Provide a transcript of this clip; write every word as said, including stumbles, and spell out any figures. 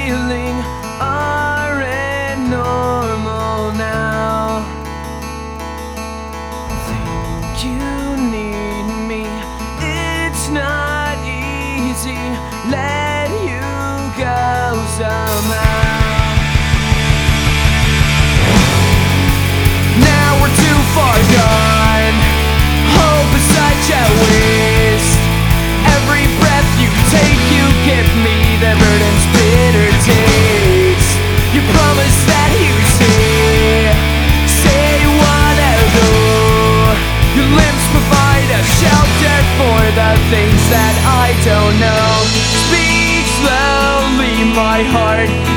feeling aren't normal now. Think you need me, it's not easy, let you go somehow. Now we're too far gone, hope is such a waste. Every breath you take, you give me the burden's bitter taste. You promise that you'd stay, say you wanna go. Your lips provide a shelter for the things that I don't know. Speak slowly, my heart